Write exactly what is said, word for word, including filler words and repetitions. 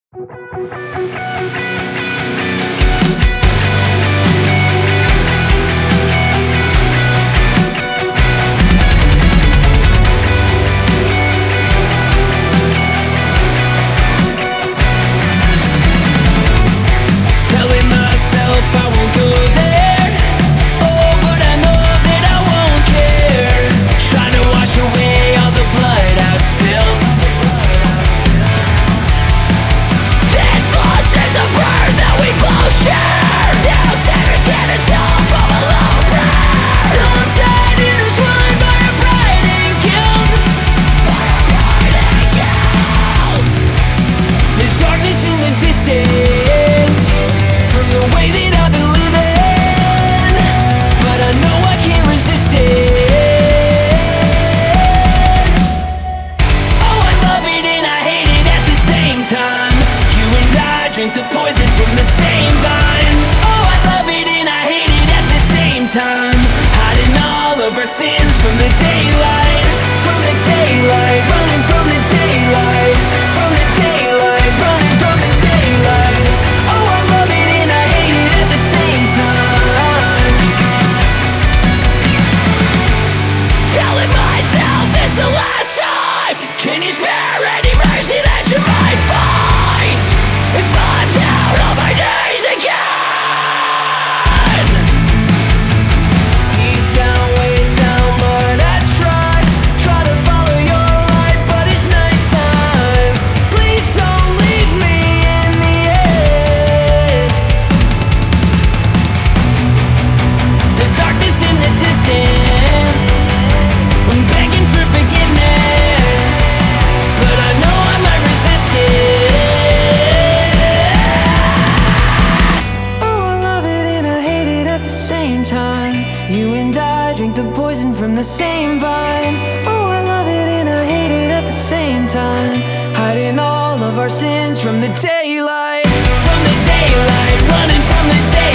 Telling myself I won't go there. Oh, but I know that I won't care. Trying to wash away all the blood I've spilled. This loss is a burn that we both share. Still sinners can't atone from a low prayer. Sunset intertwined by our pride and guilt. By our pride and guilt. There's darkness in the distance from the way that I've been living, but I know I can't resist it. Oh, I love it and I hate it at the same time. You and I drink the poison from the same vine. Oh, I love it and I hate it at the same time. Hiding all of our sins from the daylight. From the daylight, running from the daylight. From the daylight, running from the daylight. Oh, I love it and I hate it at the same time. Telling myself it's the last time. Can you spare any mercy that you might find if I'm down on my knees again? Deep down, way down, Lord, I tried. Try to follow your light, but it's nighttime. Please don't leave me in the end. There's darkness in the distance. I'm begging for forgiveness, but I know I might resist it. Oh, I love it and I hate it at the same time. You and I drink the poison from the same vine. Oh, I love it and I hate it at the same time. Hiding all of our sins from the daylight. From the daylight, running from the daylight.